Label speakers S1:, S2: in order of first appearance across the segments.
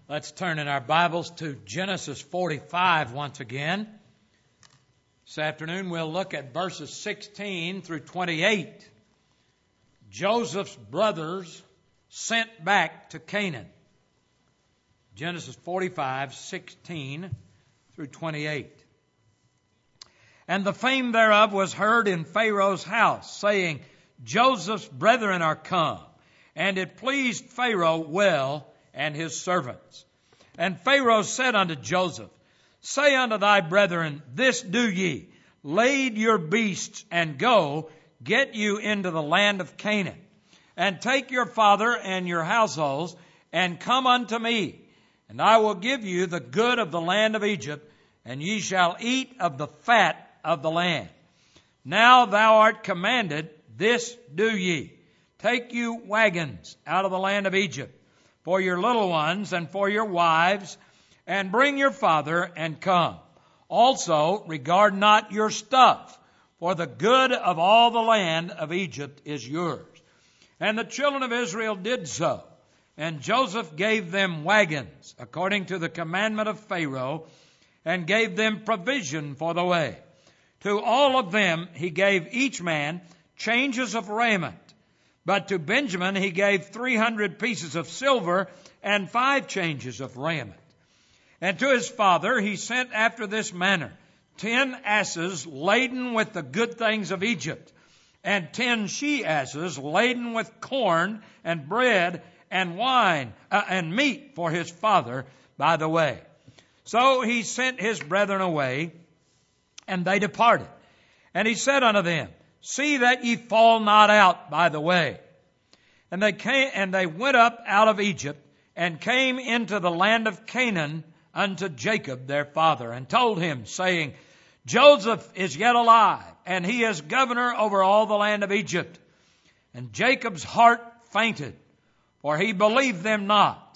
S1: Let's turn in our Bibles to Genesis 45 once again. This afternoon we'll look at verses 16 through 28. Joseph's brothers sent back to Canaan. Genesis 45, 16 through 28. And the fame thereof was heard in Pharaoh's house, saying, Joseph's brethren are come. And it pleased Pharaoh well, and his servants. And Pharaoh said unto Joseph, Say unto thy brethren, this do ye, lade your beasts, and go, get you into the land of Canaan, and take your father and your households, and come unto me, and I will give you the good of the land of Egypt, and ye shall eat of the fat of the land. Now thou art commanded, this do ye, take you wagons out of the land of Egypt, for your little ones and for your wives, and bring your father and come. Also regard not your stuff, for the good of all the land of Egypt is yours. And the children of Israel did so. And Joseph gave them wagons, according to the commandment of Pharaoh, and gave them provision for the way. To all of them he gave each man changes of raiment. But to Benjamin he gave 300 pieces of silver and 5 changes of raiment. And to his father he sent after this manner 10 asses laden with the good things of Egypt, and 10 she-asses laden with corn and bread and wine and meat for his father by the way. So he sent his brethren away, and they departed. And he said unto them, See that ye fall not out by the way. And they went up out of Egypt and came into the land of Canaan unto Jacob their father, and told him, saying, Joseph is yet alive, and he is governor over all the land of Egypt. And Jacob's heart fainted, for he believed them not.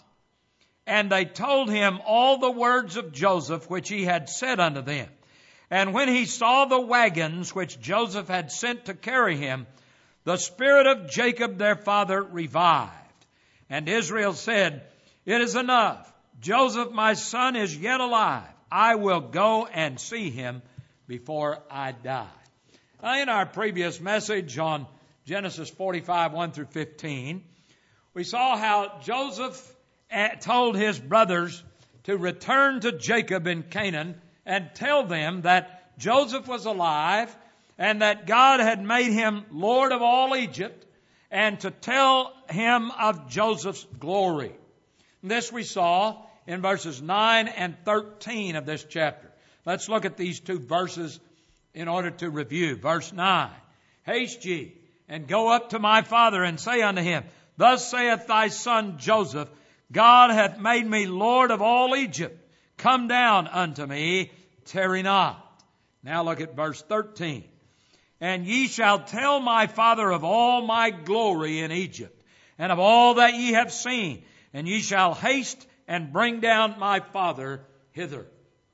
S1: And they told him all the words of Joseph which he had said unto them. And when he saw the wagons which Joseph had sent to carry him, the spirit of Jacob their father revived. And Israel said, It is enough. Joseph my son is yet alive. I will go and see him before I die. Now, in our previous message on Genesis 45, 1 through 15, we saw how Joseph told his brothers to return to Jacob in Canaan and tell them that Joseph was alive and that God had made him Lord of all Egypt, and to tell him of Joseph's glory. This we saw in verses 9 and 13 of this chapter. Let's look at these two verses in order to review. Verse 9, Haste ye, and go up to my father, and say unto him, Thus saith thy son Joseph, God hath made me Lord of all Egypt. Come down unto me, tarry not. Now look at verse 13. And ye shall tell my father of all my glory in Egypt, and of all that ye have seen, and ye shall haste and bring down my father hither.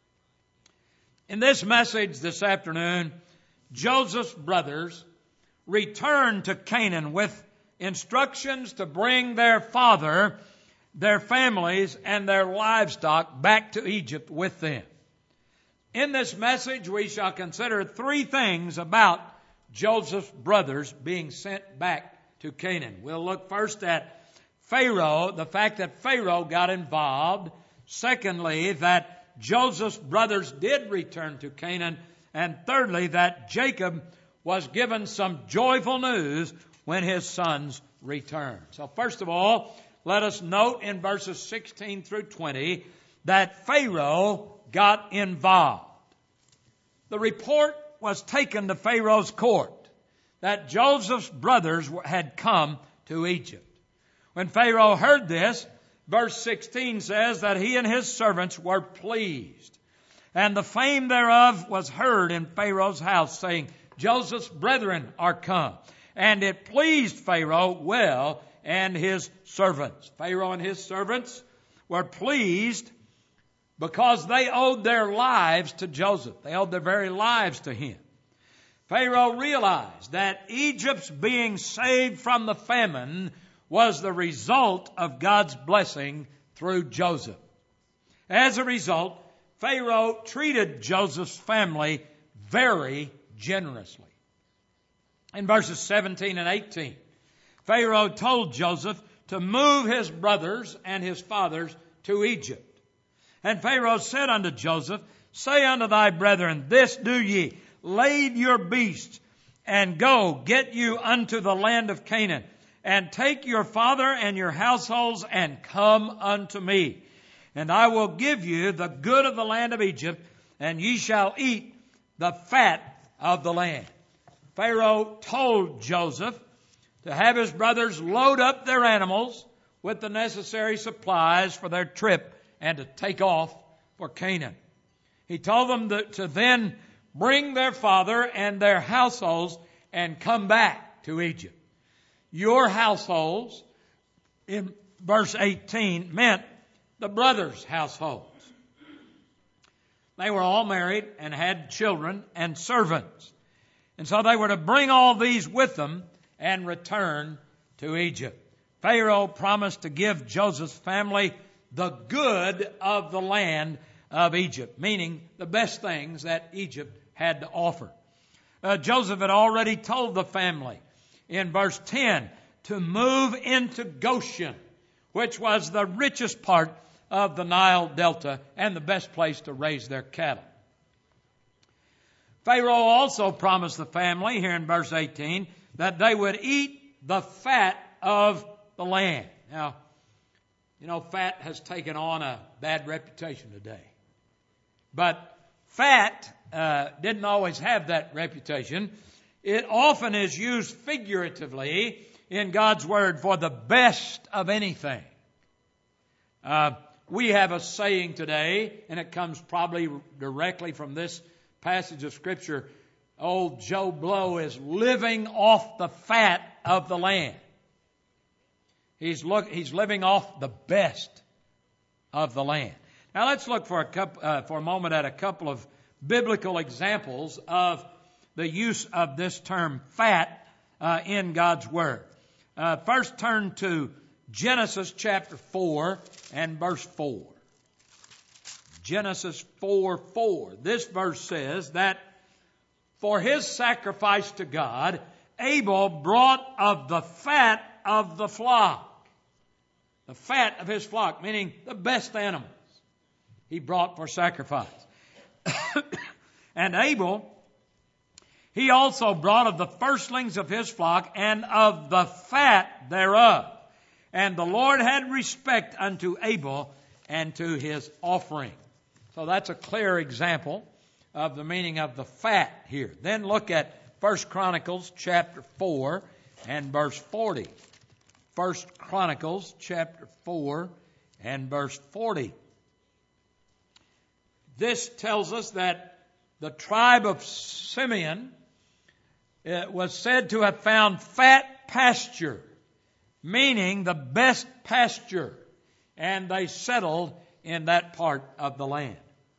S1: In this message this afternoon, Joseph's brothers returned to Canaan with instructions to bring their father, their families, and their livestock back to Egypt with them. In this message, we shall consider 3 things about Joseph's brothers being sent back to Canaan. We'll look first at Pharaoh, the fact that Pharaoh got involved. Secondly, that Joseph's brothers did return to Canaan. And thirdly, that Jacob was given some joyful news when his sons returned. So first of all, let us note in verses 16 through 20 that Pharaoh got involved. The report was taken to Pharaoh's court that Joseph's brothers had come to Egypt. When Pharaoh heard this, verse 16 says that he and his servants were pleased. And the fame thereof was heard in Pharaoh's house, saying, Joseph's brethren are come. And it pleased Pharaoh well, and his servants. Pharaoh and his servants were pleased because they owed their lives to Joseph. They owed their very lives to him. Pharaoh realized that Egypt's being saved from the famine was the result of God's blessing through Joseph. As a result, Pharaoh treated Joseph's family very generously. In verses 17 and 18, Pharaoh told Joseph to move his brothers and his fathers to Egypt. And Pharaoh said unto Joseph, Say unto thy brethren, This do ye, lade your beasts, and go, get you unto the land of Canaan, and take your father and your households, and come unto me. And I will give you the good of the land of Egypt, and ye shall eat the fat of the land. Pharaoh told Joseph to have his brothers load up their animals with the necessary supplies for their trip and to take off for Canaan. He told them to then bring their father and their households and come back to Egypt. Your households, in verse 18, meant the brothers' households. They were all married and had children and servants. And so they were to bring all these with them and return to Egypt. Pharaoh promised to give Joseph's family the good of the land of Egypt, meaning the best things that Egypt had to offer. Joseph had already told the family in verse 10 to move into Goshen, which was the richest part of the Nile Delta and the best place to raise their cattle. Pharaoh also promised the family here in verse 18 that they would eat the fat of the land. Now, you know, fat has taken on a bad reputation today. But fat didn't always have that reputation. It often is used figuratively in God's Word for the best of anything. We have a saying today, and it comes probably directly from this passage of Scripture. Old Joe Blow is living off the fat of the land. He's living off the best of the land. Now let's look for a moment at a couple of biblical examples of the use of this term fat in God's Word. First turn to Genesis chapter 4 and verse 4. Genesis 4:4. This verse says that for his sacrifice to God, Abel brought of the fat of the flock. The fat of his flock, meaning the best animals, he brought for sacrifice. And Abel, he also brought of the firstlings of his flock and of the fat thereof. And the Lord had respect unto Abel and to his offering. So that's a clear example of the meaning of the fat here. Then look at 1 Chronicles chapter 4 and verse 40. 1 Chronicles chapter 4 and verse 40. This tells us that the tribe of Simeon was said to have found fat pasture, meaning the best pasture, and they settled in that part of the land.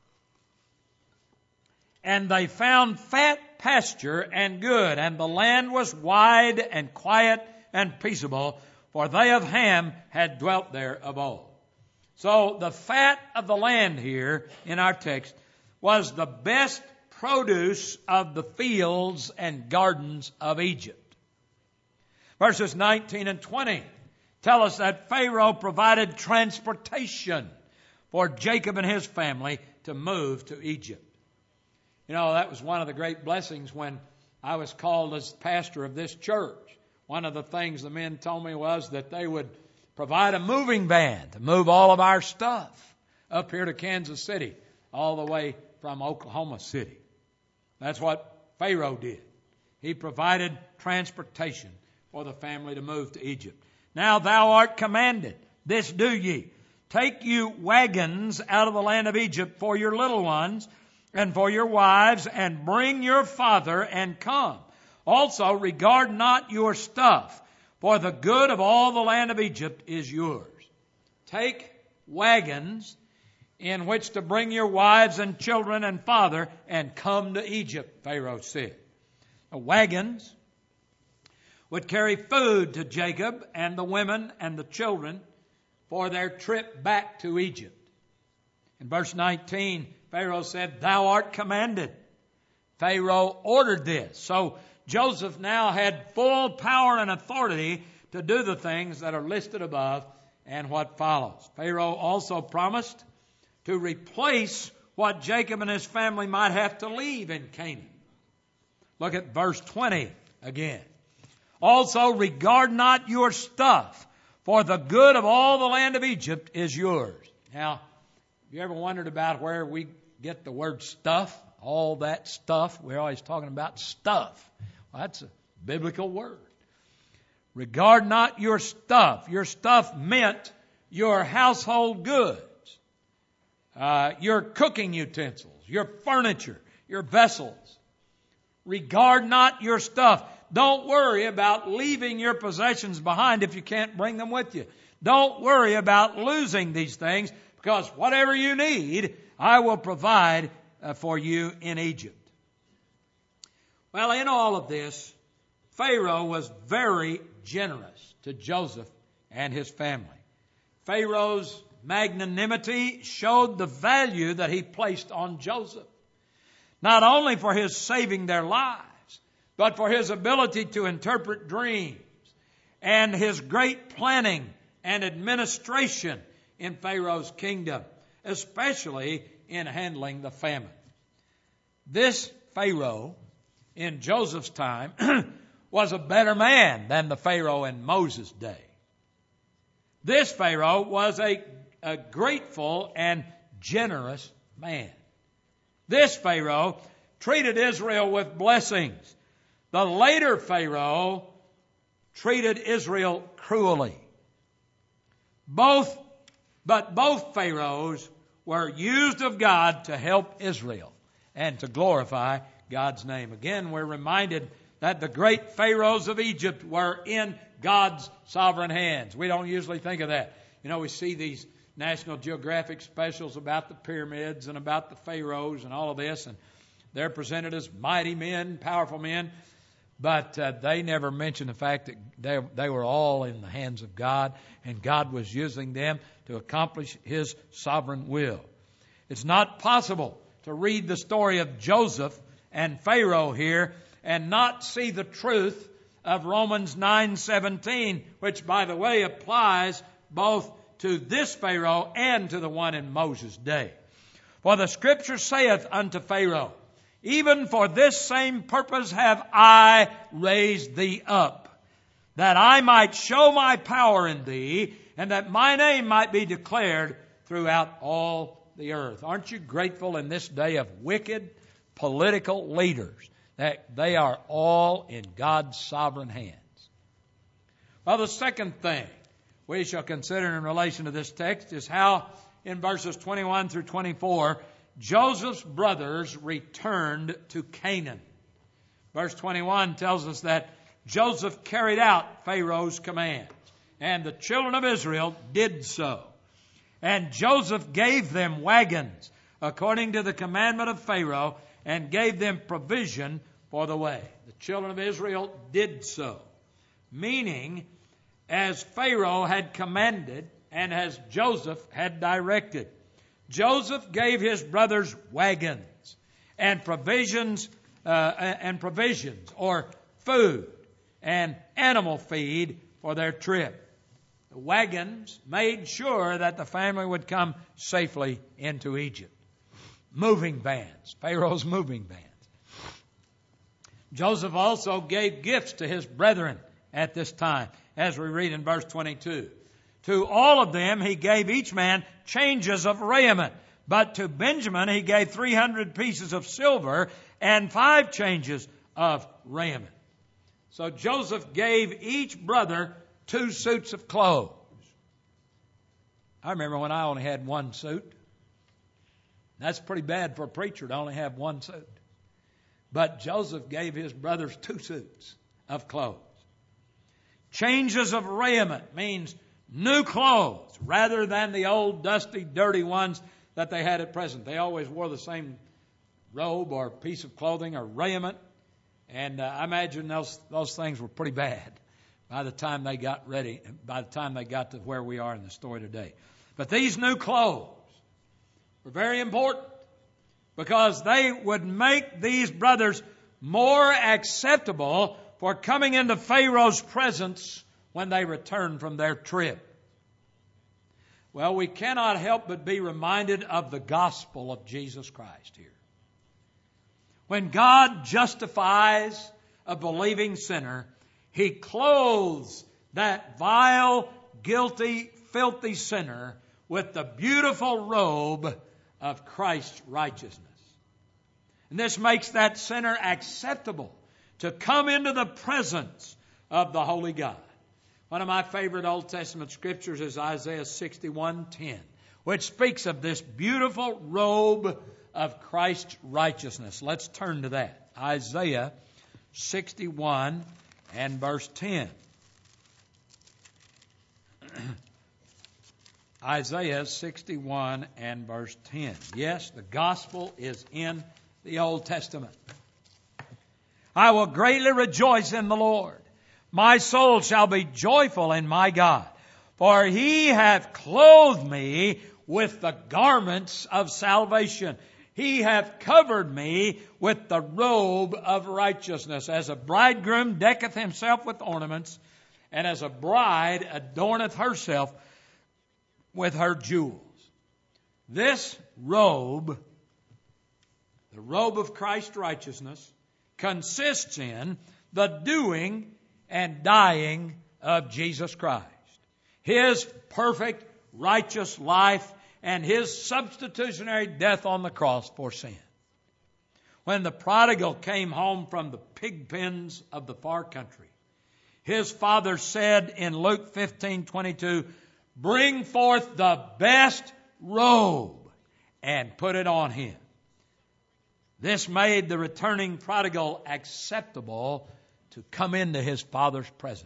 S1: And they found fat pasture and good, and the land was wide and quiet and peaceable, for they of Ham had dwelt there of old. So the fat of the land here in our text was the best produce of the fields and gardens of Egypt. Verses 19 and 20 tell us that Pharaoh provided transportation for Jacob and his family to move to Egypt. You know, that was one of the great blessings when I was called as pastor of this church. One of the things the men told me was that they would provide a moving van to move all of our stuff up here to Kansas City, all the way from Oklahoma City. That's what Pharaoh did. He provided transportation for the family to move to Egypt. Now thou art commanded, this do ye. Take you wagons out of the land of Egypt for your little ones and for your wives, and bring your father and come. Also regard not your stuff, for the good of all the land of Egypt is yours. Take wagons in which to bring your wives and children and father, and come to Egypt, Pharaoh said. The wagons would carry food to Jacob and the women and the children for their trip back to Egypt. In verse 19, Pharaoh said, "Thou art commanded." Pharaoh ordered this. So Joseph now had full power and authority to do the things that are listed above and what follows. Pharaoh also promised to replace what Jacob and his family might have to leave in Canaan. Look at verse 20 again. "Also regard not your stuff, for the good of all the land of Egypt is yours." Now, have you ever wondered about where we get the word stuff? All that stuff. We're always talking about stuff. Well, that's a biblical word. Regard not your stuff. Your stuff meant your household goods, your cooking utensils, your furniture, your vessels. Regard not your stuff. Don't worry about leaving your possessions behind if you can't bring them with you. Don't worry about losing these things, because whatever you need, I will provide for you in Egypt. Well, in all of this, Pharaoh was very generous to Joseph and his family. Pharaoh's magnanimity showed the value that he placed on Joseph, not only for his saving their lives, but for his ability to interpret dreams and his great planning and administration in Pharaoh's kingdom, especially in handling the famine. This Pharaoh in Joseph's time was a better man than the Pharaoh in Moses' day. This Pharaoh was a grateful and generous man. This Pharaoh treated Israel with blessings. The later Pharaoh treated Israel cruelly. Both Pharaohs were used of God to help Israel and to glorify God's name. Again, we're reminded that the great pharaohs of Egypt were in God's sovereign hands. We don't usually think of that. You know, we see these National Geographic specials about the pyramids and about the pharaohs and all of this, and they're presented as mighty men, powerful men, but they never mention the fact that they were all in the hands of God, and God was using them to accomplish His sovereign will. It's not possible to read the story of Joseph and Pharaoh here and not see the truth of Romans 9:17, which, by the way, applies both to this Pharaoh and to the one in Moses' day. For the Scripture saith unto Pharaoh, even for this same purpose have I raised thee up, that I might show my power in thee, and that my name might be declared throughout all the earth. Aren't you grateful in this day of wicked political leaders that they are all in God's sovereign hands? Well, the second thing we shall consider in relation to this text is how in verses 21 through 24, Joseph's brothers returned to Canaan. Verse 21 tells us that Joseph carried out Pharaoh's commands, and the children of Israel did so. And Joseph gave them wagons according to the commandment of Pharaoh, and gave them provision for the way. The children of Israel did so, meaning as Pharaoh had commanded and as Joseph had directed. Joseph gave his brothers wagons and provisions or food and animal feed for their trip. The wagons made sure that the family would come safely into Egypt. Moving vans, Pharaoh's moving vans. Joseph also gave gifts to his brethren at this time, as we read in verse 22. To all of them he gave each man changes of raiment, but to Benjamin he gave 300 pieces of silver and 5 changes of raiment. So Joseph gave each brother 2 suits of clothes. I remember when I only had 1 suit. That's pretty bad for a preacher to only have 1 suit. But Joseph gave his brothers 2 suits of clothes. Changes of raiment means new clothes rather than the old dusty, dirty ones that they had at present. They always wore the same robe or piece of clothing or raiment. And I imagine those things were pretty bad by the time they got ready, by the time they got to where we are in the story today. But these new clothes were very important because they would make these brothers more acceptable for coming into Pharaoh's presence when they returned from their trip. Well, we cannot help but be reminded of the gospel of Jesus Christ here. When God justifies a believing sinner, He clothes that vile, guilty, filthy sinner with the beautiful robe of Christ's righteousness. And this makes that sinner acceptable to come into the presence of the Holy God. One of my favorite Old Testament scriptures is Isaiah 61:10, which speaks of this beautiful robe of Christ's righteousness. Let's turn to that. Isaiah 61 and verse 10. Isaiah 61 and verse 10. Yes, the gospel is in the Old Testament. I will greatly rejoice in the Lord. My soul shall be joyful in my God, for He hath clothed me with the garments of salvation. He hath covered me with the robe of righteousness. As a bridegroom decketh himself with ornaments, and as a bride adorneth herself with her jewels. This robe, the robe of Christ's righteousness, consists in the doing and dying of Jesus Christ. His perfect righteous life and His substitutionary death on the cross for sin. When the prodigal came home from the pig pens of the far country, his father said in Luke 15:22, "Bring forth the best robe and put it on him." This made the returning prodigal acceptable to come into his father's presence.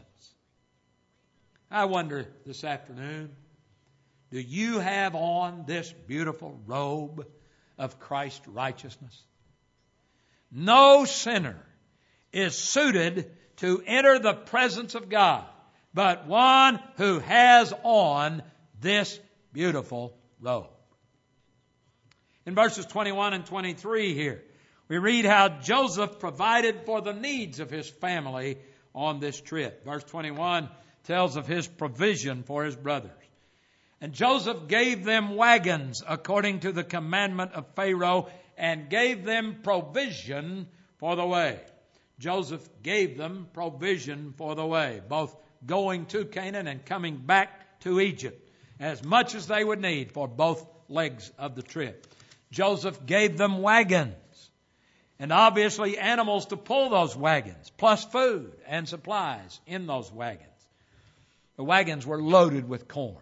S1: I wonder this afternoon, do you have on this beautiful robe of Christ's righteousness? No sinner is suited to enter the presence of God, but one who has on this beautiful robe. In verses 21 and 23 here, we read how Joseph provided for the needs of his family on this trip. Verse 21 tells of his provision for his brothers. And Joseph gave them wagons according to the commandment of Pharaoh, and gave them provision for the way. Joseph gave them provision for the way, both going to Canaan and coming back to Egypt, as much as they would need for both legs of the trip. Joseph gave them wagons, and obviously animals to pull those wagons, plus food and supplies in those wagons. The wagons were loaded with corn.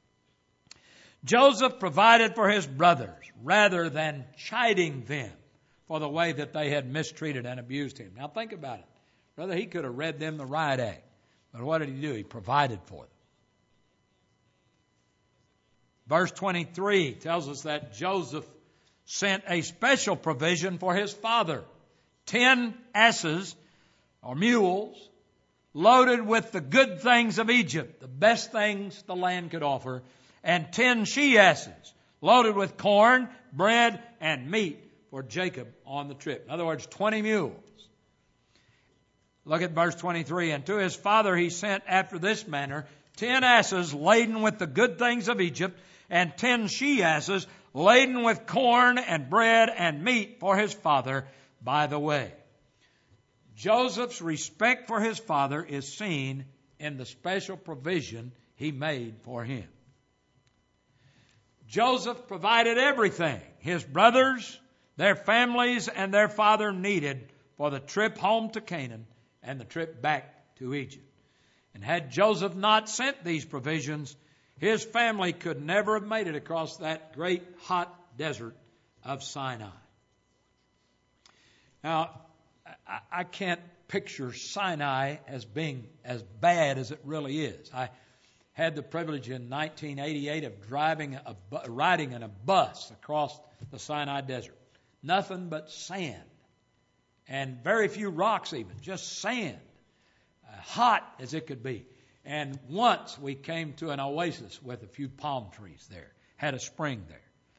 S1: Joseph provided for his brothers rather than chiding them for the way that they had mistreated and abused him. Now think about it. Brother, he could have read them the riot act. But what did he do? He provided for them. Verse 23 tells us that Joseph sent a special provision for his father. 10 asses or mules loaded with the good things of Egypt, the best things the land could offer, and 10 she-asses loaded with corn, bread, and meat for Jacob on the trip. In other words, 20 mules. Look at verse 23. And to his father he sent after this manner 10 asses laden with the good things of Egypt, and 10 she-asses laden with corn and bread and meat for his father by the way. Joseph's respect for his father is seen in the special provision he made for him. Joseph provided everything his brothers, their families, and their father needed for the trip home to Canaan and the trip back to Egypt. And had Joseph not sent these provisions, his family could never have made it across that great hot desert of Sinai. Now, I can't picture Sinai as being as bad as it really is. I had the privilege in 1988 of riding in a bus across the Sinai Desert. Nothing but sand. And very few rocks even, just sand. Hot as it could be. And once we came to an oasis with a few palm trees there. Had a spring there.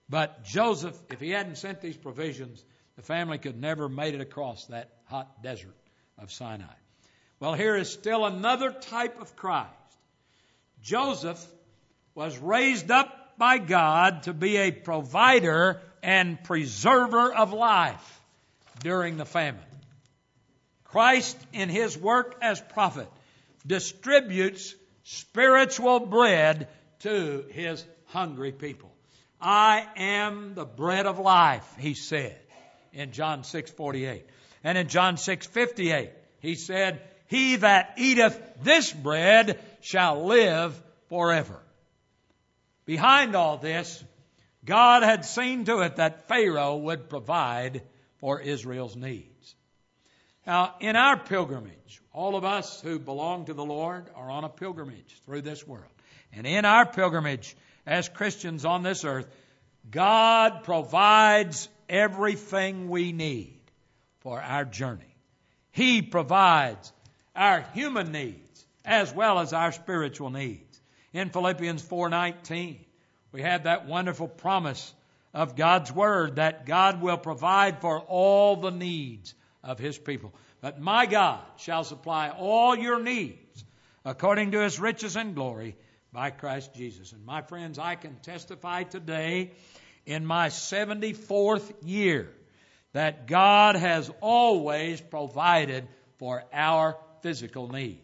S1: But Joseph, if he hadn't sent these provisions, the family could never have made it across that hot desert of Sinai. Well, here is still another type of Christ. Joseph was raised up by God to be a provider and preserver of life during the famine. Christ, in his work as prophet, distributes spiritual bread to his hungry people. I am the bread of life, he said in John 6:48. And in John 6:58, he said, he that eateth this bread shall live forever. Behind all this, God had seen to it that Pharaoh would provide for Israel's needs. Now, in our pilgrimage, all of us who belong to the Lord are on a pilgrimage through this world. And in our pilgrimage as Christians on this earth, God provides everything we need for our journey. He provides our human needs as well as our spiritual needs. In Philippians 4:19, we have that wonderful promise of God's Word that God will provide for all the needs of His people. But my God shall supply all your needs according to His riches and glory by Christ Jesus. And my friends, I can testify today in my 74th year that God has always provided for our physical needs.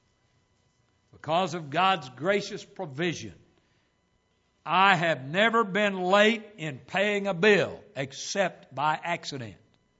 S1: Because of God's gracious provision, I have never been late in paying a bill except by accident.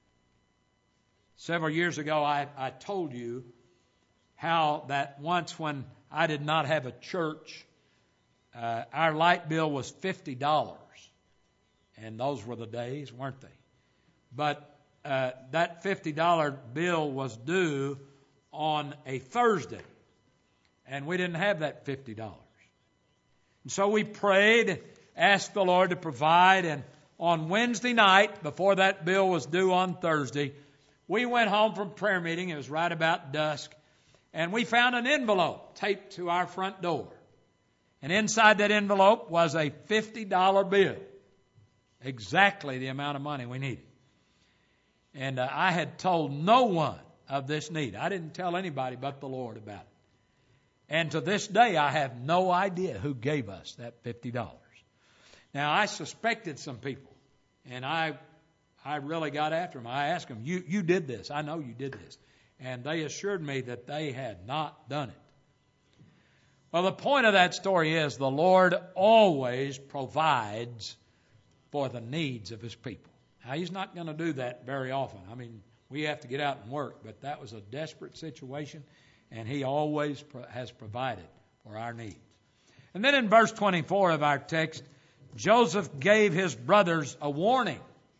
S1: Several years ago, I told you how that once when I did not have a church, our light bill was $50. And those were the days, weren't they? But that $50 bill was due on a Thursday. And we didn't have that $50. And so we prayed, asked the Lord to provide. And on Wednesday night, before that bill was due on Thursday, we went home from prayer meeting. It was right about dusk. And we found an envelope taped to our front door. And inside that envelope was a $50 bill. Exactly the amount of money we needed. And I had told no one of this need. I didn't tell anybody but the Lord about it. And to this day, I have no idea who gave us that $50. Now, I suspected some people. And I really got after them. I asked them, you did this. I know you did this. And they assured me that they had not done it. Well, the point of that story is the Lord always provides for the needs of His people. Now, He's not going to do that very often. I mean, we have to get out and work, but that was a desperate situation, and He always has provided for our needs. And then in verse 24 of our text, Joseph gave his brothers a warning.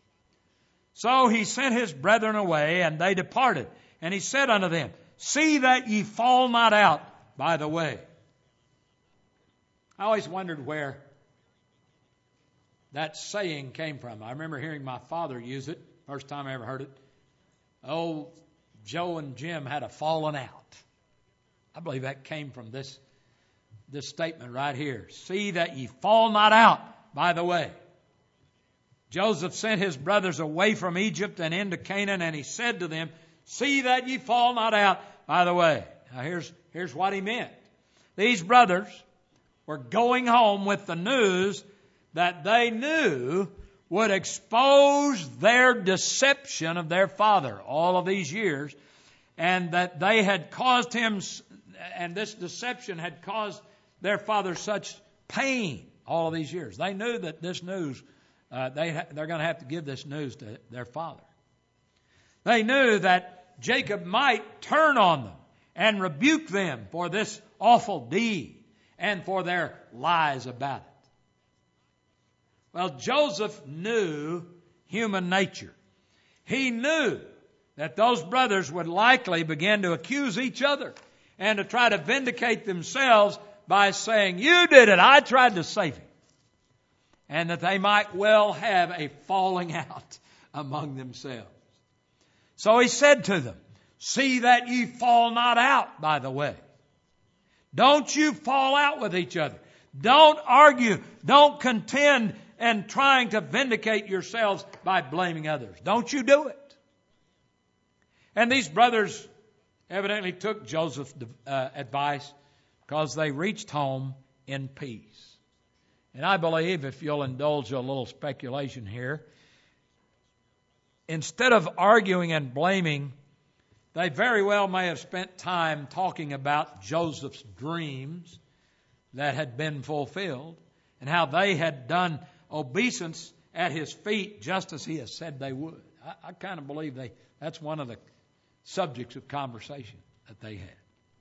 S1: So he sent his brethren away, and they departed. And he said unto them, see that ye fall not out by the way. I always wondered where that saying came from. I remember hearing my father use it, first time I ever heard it. Oh, Joe and Jim had a falling out. I believe that came from this statement right here. See that ye fall not out by the way. Joseph sent his brothers away from Egypt and into Canaan, and he said to them, see that ye fall not out by the way. Now here's what he meant. These brothers were going home with the news that they knew would expose their deception of their father all of these years, and that they had caused him, and this deception had caused their father such pain all of these years. They knew that this news, they're going to have to give this news to their father. They knew that Jacob might turn on them and rebuke them for this awful deed and for their lies about it. Well, Joseph knew human nature. He knew that those brothers would likely begin to accuse each other and to try to vindicate themselves by saying, you did it, I tried to save him. And that they might well have a falling out among themselves. So he said to them, see that ye fall not out by the way. Don't you fall out with each other. Don't argue. Don't contend and trying to vindicate yourselves by blaming others. Don't you do it. And these brothers evidently took Joseph's advice because they reached home in peace. And I believe, if you'll indulge a little speculation here, instead of arguing and blaming, they very well may have spent time talking about Joseph's dreams that had been fulfilled and how they had done obeisance at his feet just as he has said they would. I kind of believe that's one of the subjects of conversation that they had.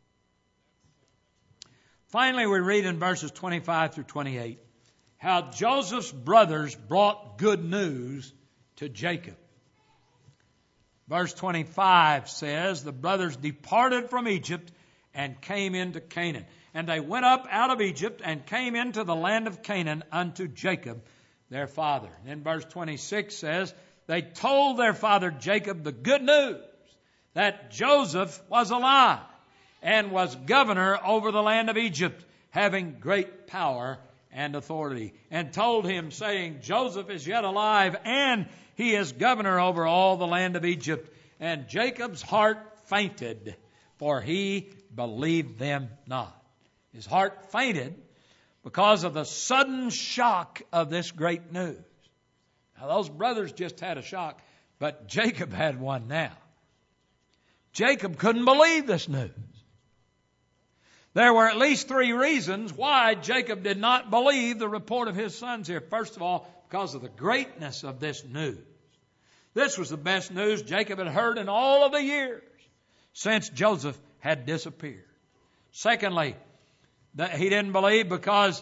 S1: Finally, we read in verses 25 through 28 how Joseph's brothers brought good news to Jacob. Verse 25 says, the brothers departed from Egypt and came into Canaan. And they went up out of Egypt and came into the land of Canaan unto Jacob, their father. Then verse 26 says, they told their father Jacob the good news that Joseph was alive and was governor over the land of Egypt, having great power and authority. And told him, saying, Joseph is yet alive, and he is governor over all the land of Egypt. And Jacob's heart fainted, for he believed them not. His heart fainted because of the sudden shock of this great news. Now, those brothers just had a shock, but Jacob had one now. Jacob couldn't believe this news. There were at least 3 reasons why Jacob did not believe the report of his sons here. First of all, because of the greatness of this news. This was the best news Jacob had heard in all of the years since Joseph had disappeared. Secondly, he didn't believe because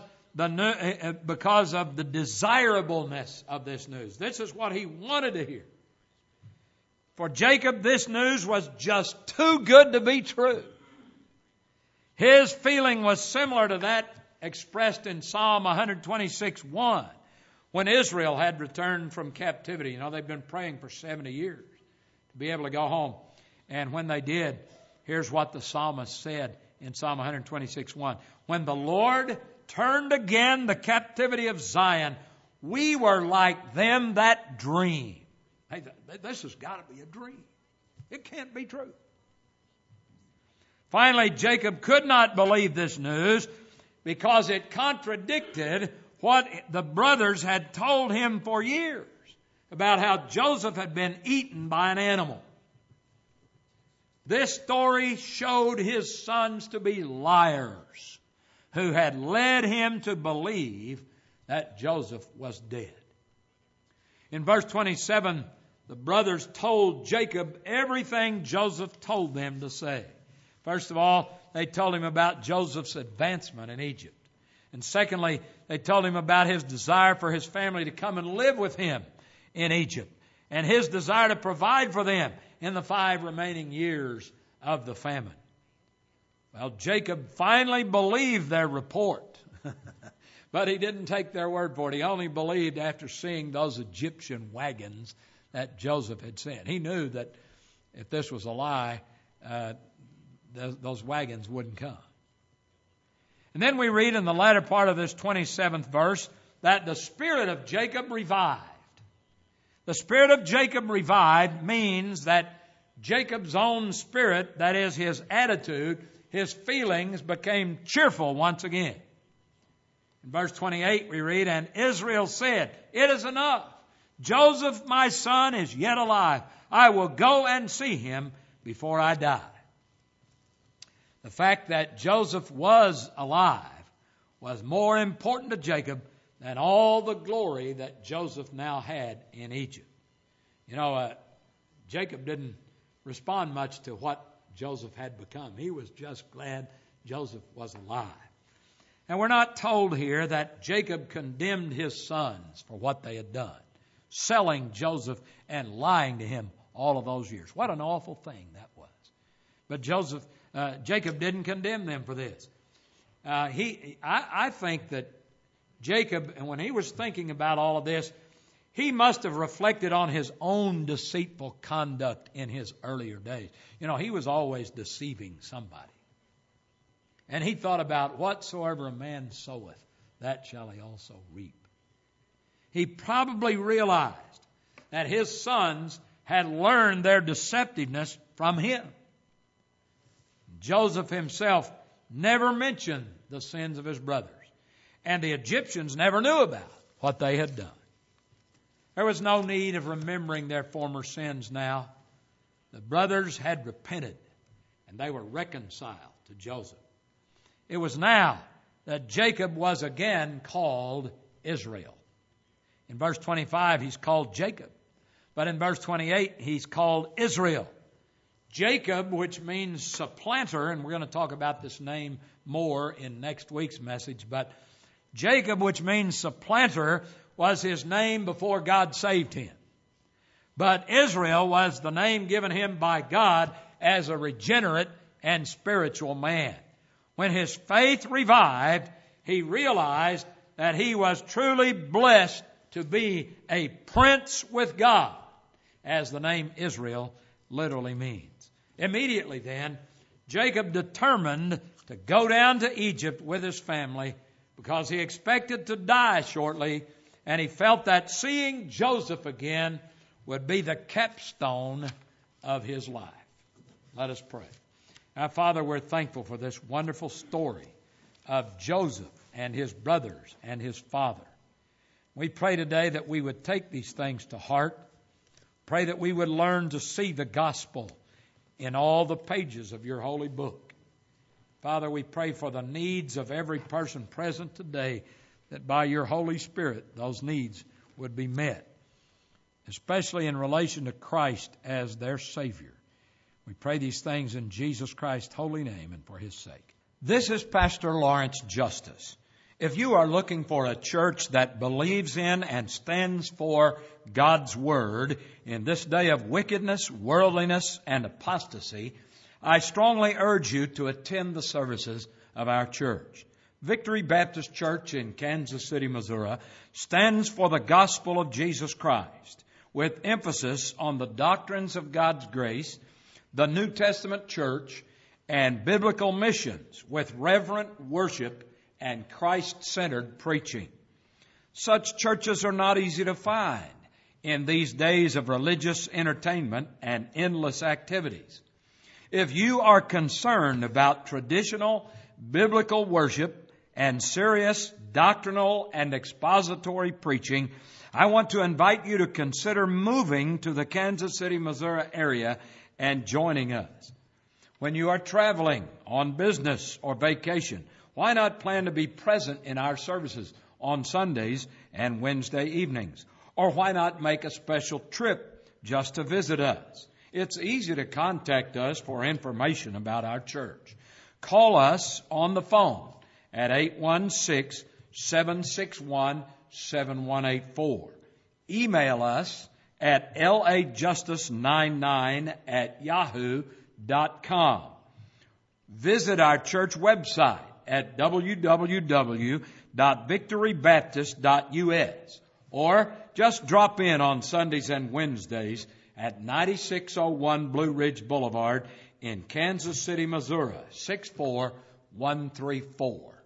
S1: of the desirableness of this news. This is what he wanted to hear. For Jacob, this news was just too good to be true. His feeling was similar to that expressed in Psalm 126:1, when Israel had returned from captivity. You know, they've been praying for 70 years to be able to go home. And when they did, here's what the psalmist said in Psalm 126:1. When the Lord turned again the captivity of Zion, we were like them that dream. Hey, this has got to be a dream. It can't be true. Finally, Jacob could not believe this news because it contradicted what the brothers had told him for years about how Joseph had been eaten by an animal. This story showed his sons to be liars who had led him to believe that Joseph was dead. In verse 27, the brothers told Jacob everything Joseph told them to say. First of all, they told him about Joseph's advancement in Egypt. And secondly, they told him about his desire for his family to come and live with him in Egypt, and his desire to provide for them in the 5 remaining years of the famine. Well, Jacob finally believed their report, but he didn't take their word for it. He only believed after seeing those Egyptian wagons that Joseph had sent. He knew that if this was a lie, those wagons wouldn't come. And then we read in the latter part of this 27th verse that the spirit of Jacob revived. The spirit of Jacob revived means that Jacob's own spirit, that is his attitude, his feelings, became cheerful once again. In verse 28 we read, and Israel said, it is enough. Joseph, my son, is yet alive. I will go and see him before I die. The fact that Joseph was alive was more important to Jacob than all the glory that Joseph now had in Egypt. You know, Jacob didn't respond much to what Joseph had become. He was just glad Joseph was alive. And we're not told here that Jacob condemned his sons for what they had done, selling Joseph and lying to him all of those years. What an awful thing that was. But Jacob didn't condemn them for this. I think that Jacob, and when he was thinking about all of this, he must have reflected on his own deceitful conduct in his earlier days. You know, he was always deceiving somebody. And he thought about whatsoever a man soweth, that shall he also reap. he probably realized that his sons had learned their deceptiveness from him. Joseph himself never mentioned the sins of his brothers, and the Egyptians never knew about what they had done. There was no need of remembering their former sins now. The brothers had repented, and they were reconciled to Joseph. It was now that Jacob was again called Israel. In verse 25, he's called Jacob. But in verse 28, he's called Israel. Jacob, which means supplanter, and we're going to talk about this name more in next week's message, but Jacob, which means supplanter, was his name before God saved him. But Israel was the name given him by God as a regenerate and spiritual man. When his faith revived, he realized that he was truly blessed to be a prince with God, as the name Israel literally means. Immediately then, Jacob determined to go down to Egypt with his family because he expected to die shortly, and he felt that seeing Joseph again would be the capstone of his life. Let us pray. Now, Father, we're thankful for this wonderful story of Joseph and his brothers and his father. We pray today that we would take these things to heart. Pray that we would learn to see the gospel in all the pages of your holy book. Father, we pray for the needs of every person present today, that by your Holy Spirit those needs would be met, especially in relation to Christ as their Savior. We pray these things in Jesus Christ's holy name and for his sake. This is Pastor Lawrence Justice. If you are looking for a church that believes in and stands for God's Word in this day of wickedness, worldliness, and apostasy, I strongly urge you to attend the services of our church. Victory Baptist Church in Kansas City, Missouri, stands for the gospel of Jesus Christ, with emphasis on the doctrines of God's grace, the New Testament church, and biblical missions with reverent worship and Christ-centered preaching. Such churches are not easy to find in these days of religious entertainment and endless activities. If you are concerned about traditional biblical worship and serious doctrinal and expository preaching, I want to invite you to consider moving to the Kansas City, Missouri area and joining us. When you are traveling on business or vacation, why not plan to be present in our services on Sundays and Wednesday evenings? Or why not make a special trip just to visit us? It's easy to contact us for information about our church. Call us on the phone at 816-761-7184. Email us at lajustice99@yahoo.com. Visit our church website at www.victorybaptist.us, or just drop in on Sundays and Wednesdays at 9601 Blue Ridge Boulevard in Kansas City, Missouri, 64134.